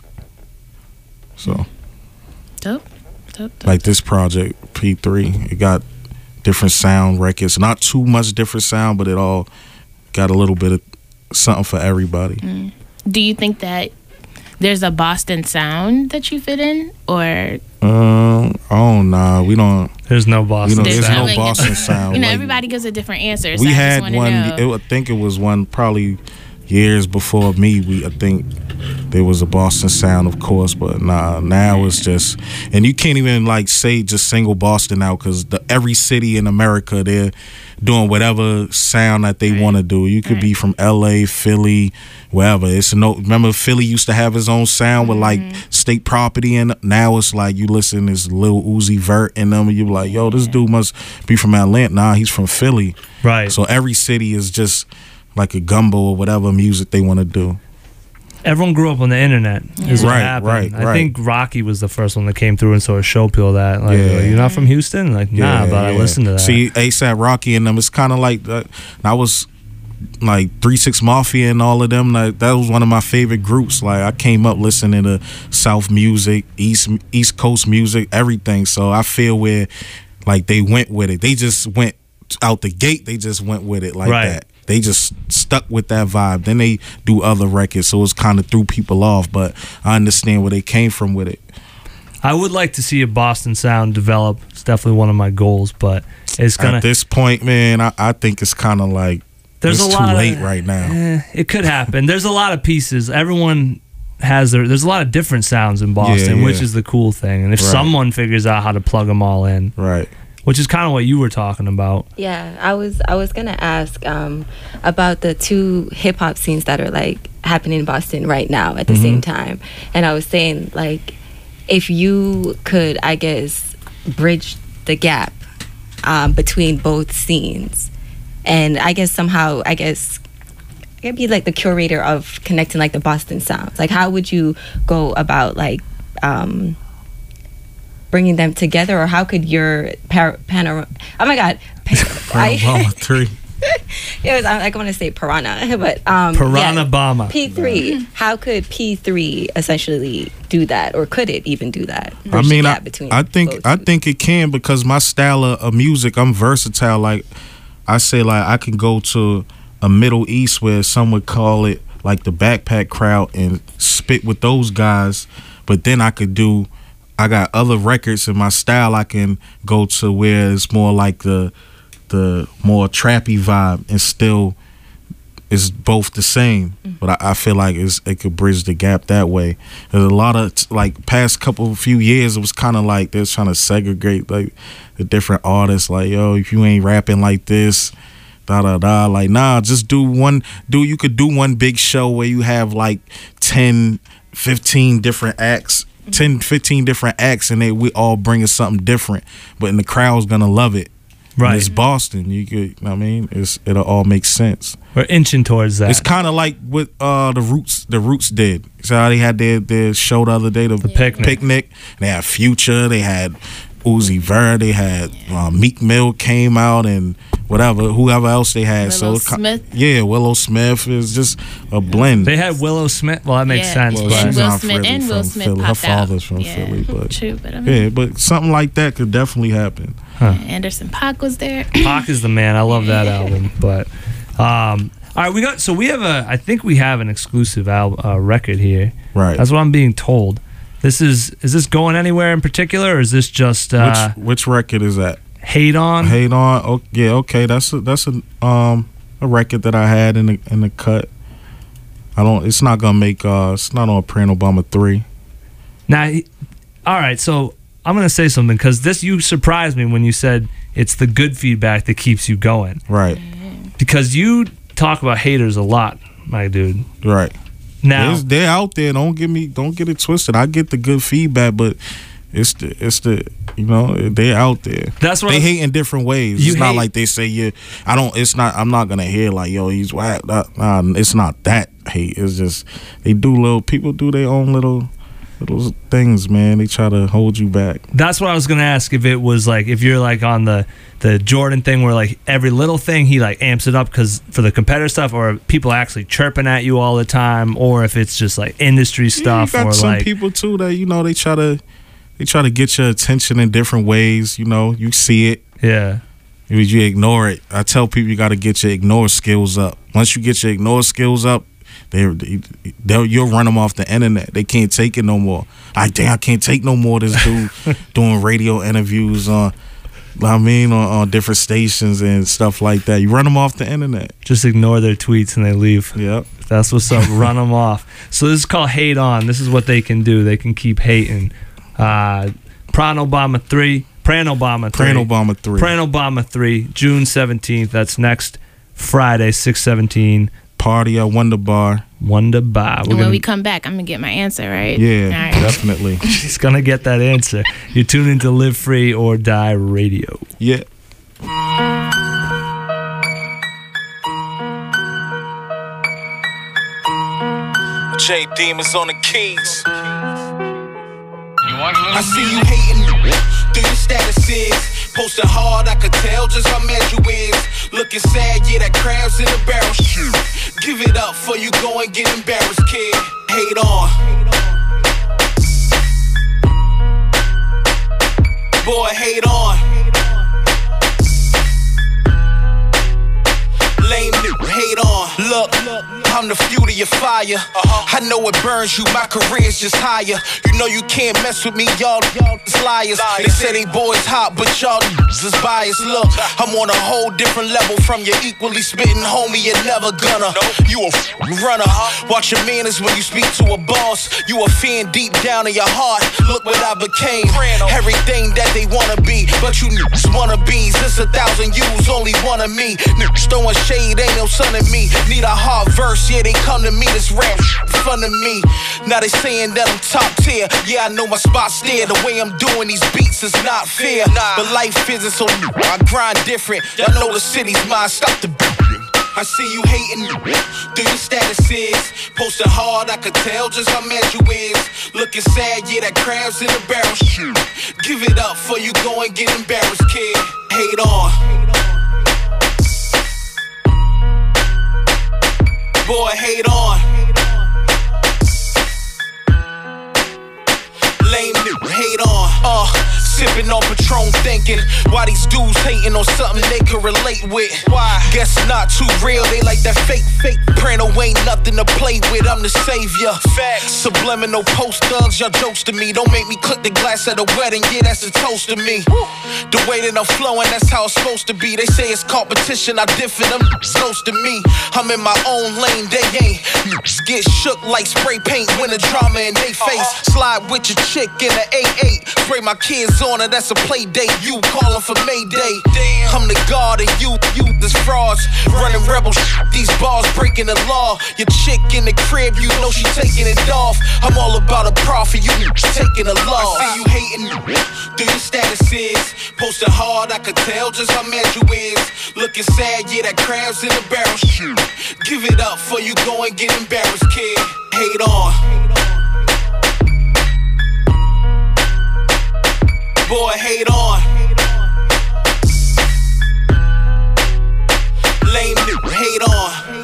So dope, dope, dope. like this project P three, it got different sound records. Not too much different sound, but it all got a little bit of something for everybody. Mm. Do you think that there's a Boston sound that you fit in, or Um, oh nah, we don't. There's no Boston. We don't, there's sound? no Boston sound. you know, Like, everybody gives a different answer. So we I had just wanna one. know. It, I think it was one probably years before me. We I think there was a Boston sound, of course, but nah. Now it's just, and you can't even like say just single Boston out because every city in America they're doing whatever sound that they Right. want to do. You could be from L A, Philly, wherever. It's no. Remember Philly used to have his own sound with like state property, and now it's like you listen to this Lil Uzi Vert in them, and you're like, yo, this dude must be from Atlanta. Nah, he's from Philly. Right. So every city is just like a gumbo or whatever music they want to do. Everyone grew up on the internet. Is what Right, happened. right, I right. think Rocky was the first one that came through and sort of showed people that. Like, Yeah. you're not from Houston? Like, nah, but I listened to that. See, ASAP Rocky and them, it's kind of like that. I was like three six Mafia and all of them. Like, that was one of my favorite groups. Like I came up listening to South music, East East Coast music, everything. So I feel where like they went with it. They just went out the gate. They just went with it like Right. that. they just stuck with that vibe. Then they do other records, so it's kind of threw people off. But I understand where they came from with it. I would like to see a Boston sound develop. It's definitely one of my goals, but it's gonna. At this point, man, I, I think it's kind of like there's it's a too lot late of, right now. Eh, it could happen. There's a lot of pieces. Everyone has their. There's a lot of different sounds in Boston, Yeah, yeah. which is the cool thing. And if Right. someone figures out how to plug them all in, right, which is kind of what you were talking about. Yeah, I was I was gonna ask um, about the two hip hop scenes that are like happening in Boston right now at the Mhm. same time, and I was saying like if you could, I guess, bridge the gap um, between both scenes, and I guess somehow I guess it'd be like the curator of connecting like the Boston sounds. Like how would you go about like um, bringing them together, or how could your par- panorama? Oh my God, Panorama three. it was I, I want to say piranha, but um, Piranha Bama. P three. How could P three essentially do that, or could it even do that? I Bridge the mean, gap I, between I think both. I think it can, because my style of, of music, I'm versatile. Like I say, like I can go to a Middle East where some would call it like the backpack crowd and spit with those guys, but then I could do. I got other records in my style. I can go to where it's more like the the more trappy vibe, and still it's both the same. Mm-hmm. But I, I feel like it's, it could bridge the gap that way. There's a lot of like past couple few years, it was kind of like they're trying to segregate like the different artists. Like, yo, if you ain't rapping like this, da da da. Like, nah, just do one. Do you could do one big show where you have like ten, fifteen different acts. ten, fifteen different acts, and they we all bringing something different, but and the crowd's gonna love it. Right. And it's Boston. You could, you know what I mean, it's it'll all make sense. We're inching towards that. It's kind of like what uh, the Roots the Roots did. So how they had their, their show the other day, the, The Picnic. Picnic. They had Future. They had Uzi Vert. They had uh, Meek Mill came out, and whatever, whoever else they had. Willow so Smith. Yeah, Willow Smith is just a blend. They had Willow Smith. Well, that makes Yeah. sense. Well, but she's Will not Smith really and Will from Smith Philly. Her popped out. father's from Yeah. Philly, but True, but I mean, yeah, but something like that could definitely happen. Anderson .Paak was there. Pac is the man. I love that album. But um, all right, we got. So we have a. I think we have an exclusive al- uh, record here. Right. That's what I'm being told. This is. Is this going anywhere in particular, or is this just uh, which which record is that? Hate On? Hate On. Oh, yeah, okay. That's a, that's a um a record that I had in the in the cut. I don't. It's not gonna make. Uh, it's not on Praying Obama three. Now, he- all right. So I'm gonna say something, because this you surprised me when you said it's the good feedback that keeps you going. Right. Because you talk about haters a lot, my dude. Right. Now There's, they're out there. Don't get me. Don't get it twisted. I get the good feedback, but it's the it's the you know they're out there. That's what they I- hate in different ways. You It's not hate- like they say yeah. I don't. It's not. I'm not gonna hear like yo he's whack. Nah, nah, it's not that hate. It's just they do little people do their own little little things, man. They try to hold you back. that's what I was gonna ask, if it was like, if you're like on the the Jordan thing where like every little thing he like amps it up because for the competitor stuff, or people actually chirping at you all the time, or if it's just like industry stuff, Yeah, you got or some like people too that you know they try to they try to get your attention in different ways. You know, you see it, yeah. you, you ignore it. I tell people you got to get your ignore skills up. Once you get your ignore skills up, they they'll you'll run them off the internet. They can't take it no more. I damn, I can't take no more. This dude doing radio interviews on. I mean, on, on different stations and stuff like that. You run them off the internet. Just ignore their tweets and they leave. Yep. That's what's up. Run them off. So this is called Hate On. This is what they can do. They can keep hating. Uh, Praying Obama three. Praying Obama three. Praying Obama three. Praying Obama three. June seventeenth. That's next Friday, six seventeen. Party at Wonder Bar. Wonder Bar. And when we come back, I'm gonna get my answer, right? Yeah, All right. definitely. She's gonna get that answer. You're tuning to Live Free or Die Radio. Yeah. J Demons on the keys. I see you hating through your statuses. Posting hard, I could tell just how mad you is. Looking sad, yeah, that crab's in the barrel. Shoot. Give it up before you go and get embarrassed, kid. Hate on. Boy, hate on. Lame nigga, hate on. Look, I'm the fuel to your fire. Uh-huh. I know it burns you, my career's just higher. You know you can't mess with me, y'all, y'all is liars. They say they boys hot, but y'all is biased. Look, I'm on a whole different level from your equally spitting homie. You're never gonna. You a runner. Watch your manners when you speak to a boss. You a fan deep down in your heart. Look what I became. Everything that they wanna be, but you niggas wanna be's. It's a thousand yous, only one of me. Niggas throwing shade, ain't no son of me. Need a hard verse, yeah, they come to me. This rap fun of me. Now they saying that I'm top tier. Yeah, I know my spot's there. The way I'm doing these beats is not fair. But life isn't so new. I grind different. Y'all know the city's mine. Stop the beating. I see you hating. Do your status is posting hard. I could tell just how mad you is. Looking sad, yeah, that crab's in the barrel. Shoot. Give it up for you go and get embarrassed, kid. Hate on. Boy, hate on. Lame nigga, hate on. Uh, sipping on Patron, thinking why these dudes hating on something they can relate with. Why? Guess not too real. They like that fake, fake. Prano ain't nothing to play with. I'm the savior. Facts. Subliminal post thugs, y'all jokes to me. Don't make me click the glass at a wedding. Yeah, that's a toast to me. Woo. The way that I'm flowing, that's how it's supposed to be. They say it's competition. I differ them. Close to me. I'm in my own lane. They ain't. Get shook like spray paint when the drama in they face. Slide with your chick in the eight eight. Spray my kids on her, that's a play date. You calling for Mayday. I'm the god and you, you this frauds. Running rebel shit, these bars breaking the law. Your chick in the crib, you know she taking it off. I'm all about a profit, you taking a loss. I see you hating, do your status is posting hard, I could tell just how mad you is. Looking sad, yeah, that crab's in the barrel. Shoot. Give it up for you go and get embarrassed, kid. Hate on. Boy, hate on. Lame nigga, hate on.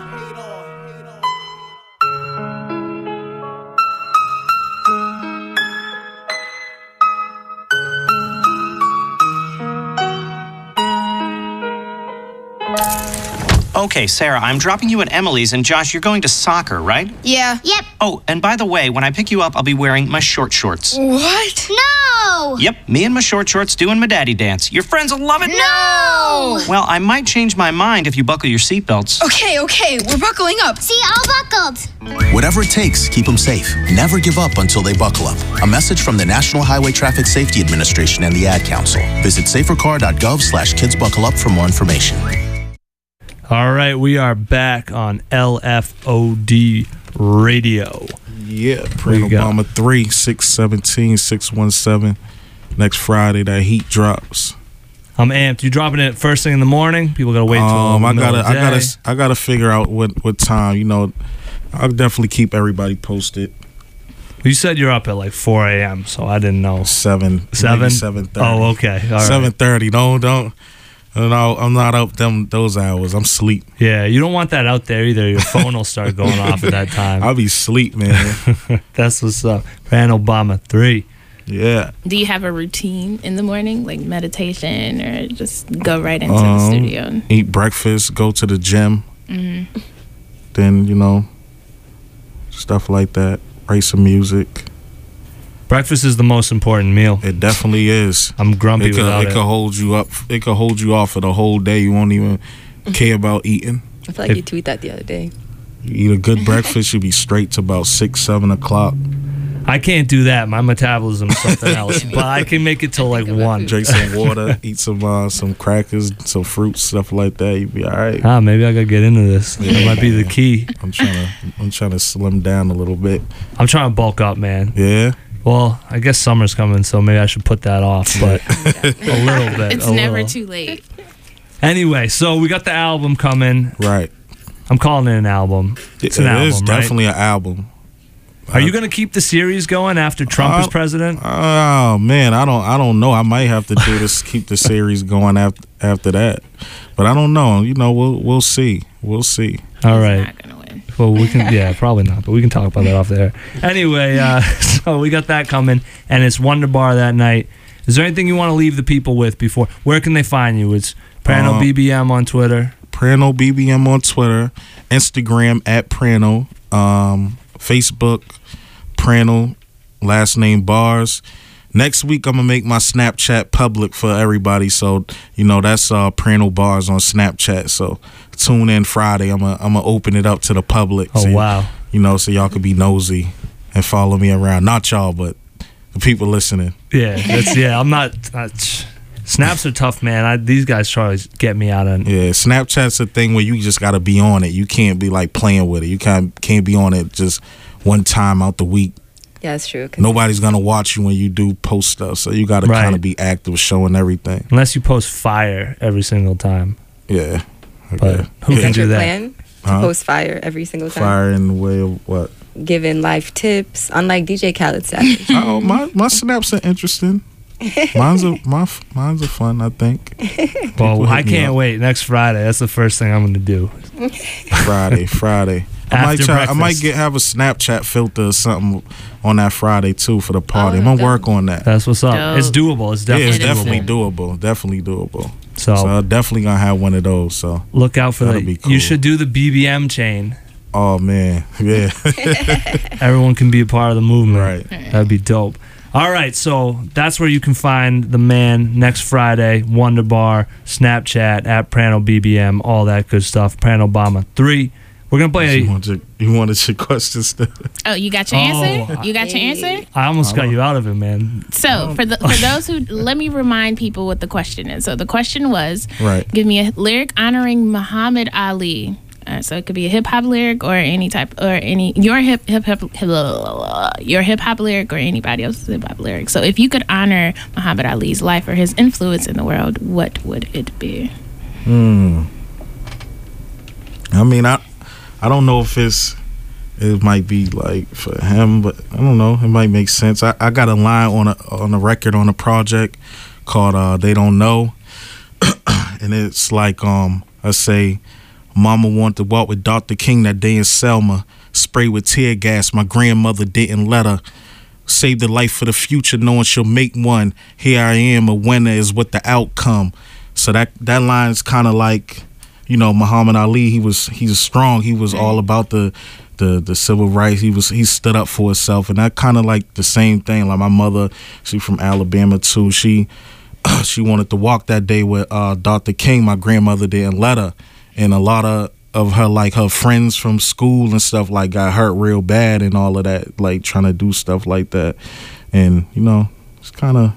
Okay, Sarah, I'm dropping you at Emily's, and Josh, you're going to soccer, right? Yeah. Yep. Oh, and by the way, when I pick you up, I'll be wearing my short shorts. What? No! Yep, me and my short shorts doing my daddy dance. Your friends will love it. No! Well, I might change my mind if you buckle your seatbelts. Okay, okay, we're buckling up. See, all buckled. Whatever it takes, keep them safe. Never give up until they buckle up. A message from the National Highway Traffic Safety Administration and the Ad Council. Visit safercar.gov slash kids buckle up for more information. All right, we are back on L F O D Radio. Yeah, Pray Obama three, six seventeen, six one seven. Next Friday, that heat drops. I'm amped. You dropping it first thing in the morning? People gotta wait till um, the I middle gotta, of the I day. gotta, I gotta figure out what, what time. You know, I'll definitely keep everybody posted. You said you're up at like four a.m., so I didn't know. Seven, seven, seven thirty. Oh, okay, all right. Seven thirty. Don't, don't. No, I'm not up them those hours. I'm sleep. Yeah, you don't want that out there either. Your phone will start going off at that time. I'll be sleep, man. That's what's up. Pran Obama three. Yeah. Do you have a routine in the morning, like meditation, or just go right into um, the studio? Eat breakfast, go to the gym. Mm-hmm. Then, you know, stuff like that. Write some music. Breakfast is the most important meal. It definitely is. I'm grumpy it could, without it. It could hold you up. It could hold you off for the whole day. You won't even care about eating. I feel like If- you tweeted that the other day. You eat a good breakfast, you'll be straight to about six, seven o'clock. I can't do that. My metabolism is something else. But I can make it till like one. Drink some water, eat some uh, some crackers, some fruits, stuff like that. You'll be all right. Ah, maybe I gotta get into this. That might be the key. I'm trying to I'm trying to slim down a little bit. I'm trying to bulk up, man. Yeah. Well, I guess summer's coming, so maybe I should put that off. But a little bit. It's a never little. too late. Anyway, so we got the album coming. Right. I'm calling it an album. It's it an album, is right? definitely an album. Are you going to keep the series going after Trump Uh, is president? Oh man, I don't I don't know. I might have to do this, keep the series going after after that. But I don't know. You know, we'll we'll see. We'll see. All right. Well, we can. Yeah, probably not. But we can talk about that off the air. Anyway, uh, so we got that coming, and it's Wonder Bar that night. Is there anything you want to leave the people with before? Where can they find you? It's Prano Um, B B M on Twitter. Prano B B M on Twitter, Instagram at Prano, um, Facebook Prano, last name Bars. Next week I'm gonna make my Snapchat public for everybody, so you know that's uh, Prano Bars on Snapchat. So tune in Friday. I'm gonna I'm gonna open it up to the public. Oh so, wow! You know, so y'all could be nosy and follow me around. Not y'all, but the people listening. Yeah, that's yeah. I'm not. Uh, snaps are tough, man. I, these guys try to get me out of. Yeah, Snapchat's a thing where you just gotta be on it. You can't be like playing with it. You can't can't be on it just one time out the week. Yeah, that's true. Nobody's gonna watch you when you do post stuff, so you gotta Right. kind of be active, showing everything. Unless you post fire every single time. Yeah, But who Is can that your do that? plan? To Huh? post fire every single time? Fire in the way of what? Giving life tips, unlike D J Khaled Savage. Oh, my my snaps are interesting. Mine's a my mine's are fun. I think. Well, People I hit me can't up. wait. Next Friday, that's the first thing I'm going to do. Friday, Friday. I might After try. I might breakfast. get have a Snapchat filter or something on that Friday too for the party. Oh, I'm gonna dope. work on that. That's what's up. Dope. It's doable. It's Yeah, definitely it's doable. definitely doable. Definitely doable. So, So I'm definitely gonna have one of those. So look out for that'll that. be You cool. should do the B B M chain. oh man, yeah. Everyone can be a part of the movement. Right. That'd be dope. All right, so that's where you can find the man next Friday. Wonder Bar, Snapchat at Prano B B M, all that good stuff. Prano Obama three. We're gonna play. You A, wanted your, you wanted your questions to. Oh, you got your Oh, answer? You got your answer? I almost got you out of it, man. So for the for those who let me remind people what the question is. So the question was, Right. give me a lyric honoring Muhammad Ali. Uh, so it could be a hip hop lyric or any type or any your hip hip hip your hip hop lyric or anybody else's hip hop lyric. So if you could honor Muhammad Ali's life or his influence in the world, what would it be? Hmm. I mean, I I don't know if it's it might be like for him, but I don't know. It might make sense. I, I got a line on a on a record on a project called uh, "They Don't Know," and it's like um I say, Mama wanted to walk with Doctor King that day in Selma, spray with tear gas. My grandmother didn't let her. Save the life for the future, knowing she'll make one. Here I am, a winner is what the outcome. So that that line's kind of like, you know, Muhammad Ali. He was he's strong. He was all about the the the civil rights. He was he stood up for himself, and that kind of like the same thing. Like my mother, she from Alabama too. She she wanted to walk that day with uh, Doctor King. My grandmother didn't let her, and a lot of of her like her friends from school and stuff like got hurt real bad and all of that, like trying to do stuff like that, and you know it's kind of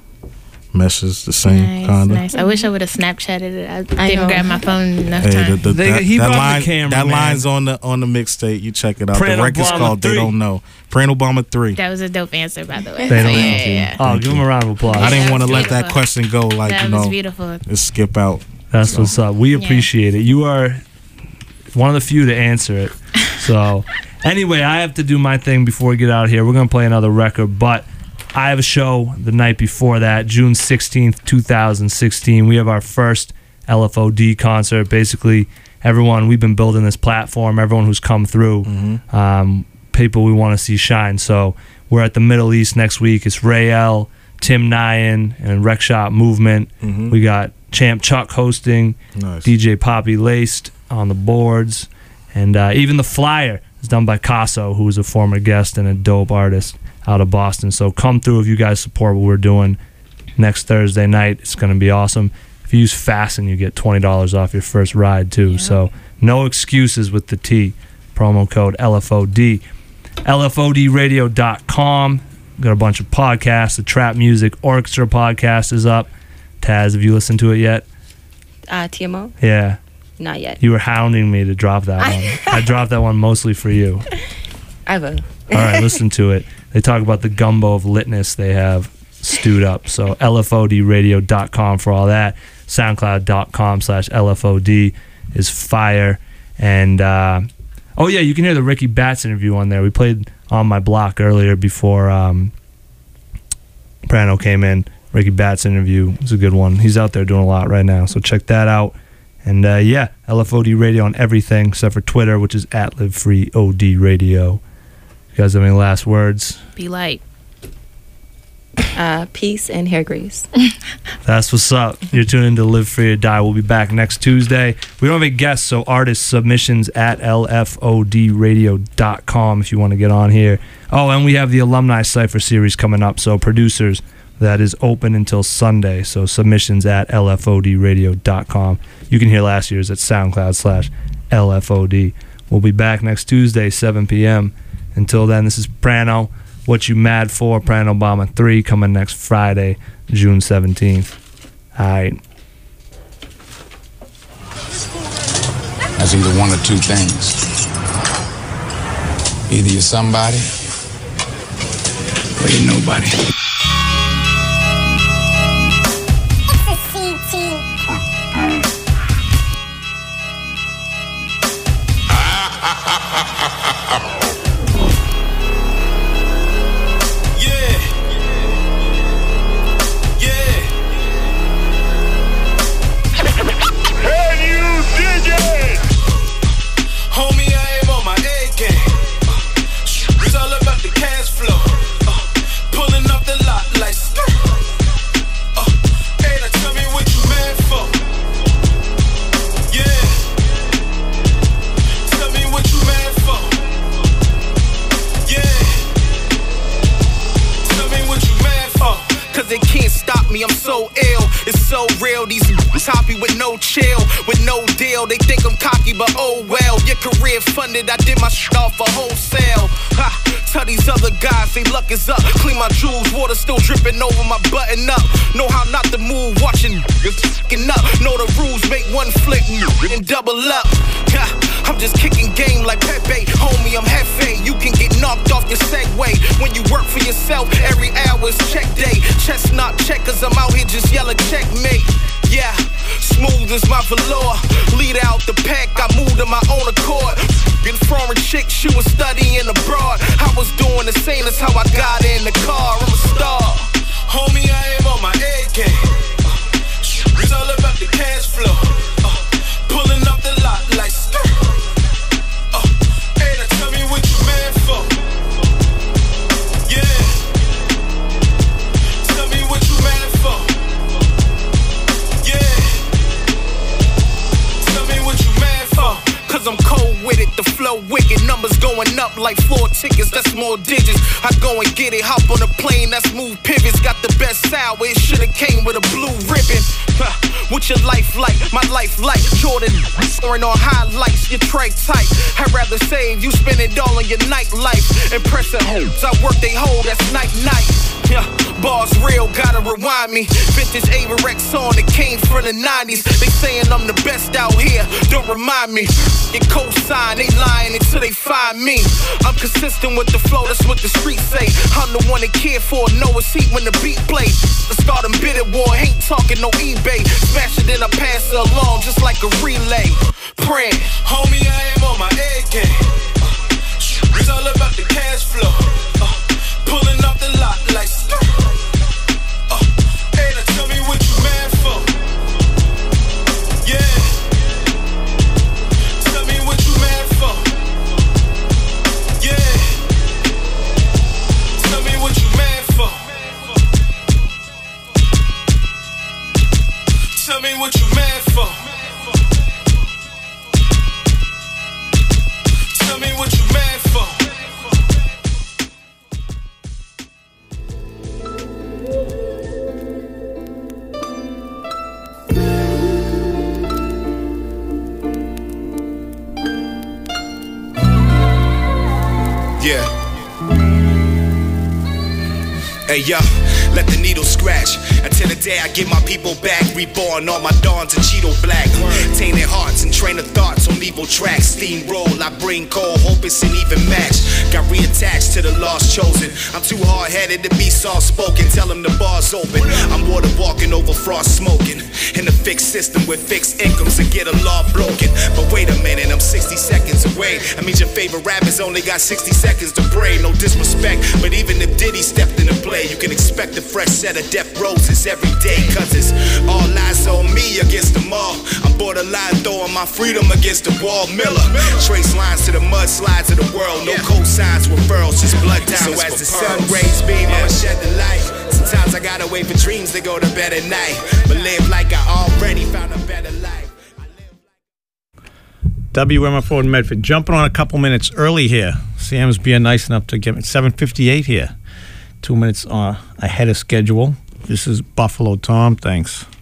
meshes the same Nice, kind of. nice. I wish I would have Snapchatted it. I, I didn't know. grab my phone enough Hey, time. the, the, They- that, he that brought the line, camera, that man. line's on the on the mixtape. You check it out. Pran the record's Obama called three. "They Don't Know." Pran Obama three. That was a dope answer, by the way. They So, don't yeah, know. yeah, yeah. Oh, give him a round of applause. I didn't that want to was let that beautiful. question go. Like That you was know, beautiful. just skip out. That's what's up. We Yeah. appreciate it. You are one of the few to answer it. So, anyway, I have to do my thing before we get out of here. We're going to play another record, but I have a show the night before that, June sixteenth, twenty sixteen. We have our first L F O D concert. Basically, everyone, we've been building this platform, everyone who's come through, Mm-hmm. um, people we want to see shine. So, we're at the Middle East next week. It's Ray L, Tim Nyan, and Rec Shop Movement. Mhm. We got Champ Chuck hosting, Nice. D J Poppy Laced on the boards, and uh, even the flyer is done by Casso, who is a former guest and a dope artist out of Boston. So come through if you guys support what we're doing next Thursday night. It's going to be awesome. If you use Fasten, you get twenty dollars off your first ride too. So no excuses with the T. Promo code L F O D. L F O D radio dot com. Got a bunch of podcasts. The Trap Music Orchestra podcast is up. Taz, have you listened to it yet? Uh, T M O? Yeah. Not yet. You were hounding me to drop that one. I dropped that one mostly for you. I will. All right, listen to it. They talk about the gumbo of litness they have stewed up. So L F O D radio dot com for all that. SoundCloud dot com slash L F O D is fire. And, uh, oh, yeah, you can hear the Ricky Batts interview on there. We played On My Block earlier before um, Prano came in. Ricky Batts interview was a good one. He's out there doing a lot right now, so check that out. And uh, yeah, L F O D Radio on everything except for Twitter, which is at Live Free O D Radio. You guys have any last words? Be light. Uh, peace and hair grease. That's what's up. You're tuning to Live Free or Die. We'll be back next Tuesday. We don't have any guests, so artist submissions at L F O D radio dot com if you want to get on here. Oh, and we have the Alumni Cypher series coming up, so producers, that is open until Sunday. So submissions at L F O D radio dot com. You can hear last year's at SoundCloud slash L F O D. We'll be back next Tuesday, seven p.m. Until then, this is Prano. What You Mad For? Prano Obama three coming next Friday, June seventeenth. All right. That's either one or two things. Either you're somebody or you're nobody. I'm so ill, it's so real. These toppy with no chill, with no deal. They think I'm cocky, but oh well. Your career funded, I did my shit off for wholesale. Ha, tell these other guys they luck is up. Clean my jewels, water still dripping over my button up. Know how not to move, watching f***ing up. Know the rules, make one flick and double up. Ha, I'm just kicking game like Pepe, homie. I'm Hefe. You can get knocked off your Segway when you work for yourself. Every hour is check day. Chestnut checkers, I'm out here just yelling checkmate. Yeah, smooth as my velour. Lead out the pack, I moved on my own accord. In foreign chick, she was studying abroad. I was doing the same, that's how I got in the car. I'm a star. Homie, I am on my A game. Uh, it's all about the cash flow. Uh, pulling up the lot like uh, hey, now tell me what you mad for. Yeah. Tell me what you mad for. Yeah. Tell me what you mad for. Cause I'm cold with it, the flow wicked. Numbers going up like floor tickets, that's more digits. I go and get it, hop on a plane, that's smooth pivots. Got the best sour, it should've came with a blue ribbon. Huh, what's your life like? My life like Jordan, scoring on highlights, your tray tight. I'd rather save, you spend it all on your nightlife. Impressive hoes, I work they hold, that's night night. Yeah, bars real, gotta rewind me. Vintage Averex on, it came from the nineties. They saying I'm the best out here, don't remind me. Your cosign, they lying until they find me. I'm consistent with the flow, that's what the streets say. I'm the one they care for, know it's heat when the beat plays. The start of bitter war, ain't talking no eBay. Smash it and I pass it along just like a relay. Praying, homie, I am on my A game. Uh, it's all about the cash flow. Uh, pulling up the lot like uh, hey, now tell me what you mad for. Yeah. Tell me what you mad for. Yeah. Tell me what you mad for. Tell me what you mad for. Tell me what you mad for. Yeah. Hey, yo, let the needle scratch until the day I get my people back. Reborn, all my dawns and Cheeto black. Tainted hearts and train of thoughts on evil tracks. Steamroll, I bring cold, hope it's an even match. Got reattached to the lost chosen. I'm too hard-headed to be soft-spoken. Tell them the bar's open. I'm water walking over frost smoking. In the fixed system with fixed incomes to get a law broken. But wait a minute, I'm sixty seconds away. That means your favorite rappers only got sixty seconds to pray. No disrespect, but even if Diddy stepped into play, you can expect a fresh set of death roses every day. Cause it's all eyes on me against them all. I'm borderline throwing my freedom against the wall. Miller, trace lines to the mudslides of the world. No cosigns, referrals, just blood down. So as the sun rays beam, I'ma shed the light. Sometimes I gotta wait for dreams to go to bed at night, but live like I already found a better life. W M F O in Medford. Jumping on a couple minutes early here. Sam's being nice enough to give me seven fifty-eight here. Two minutes uh, ahead of schedule. This is Buffalo Tom. Thanks.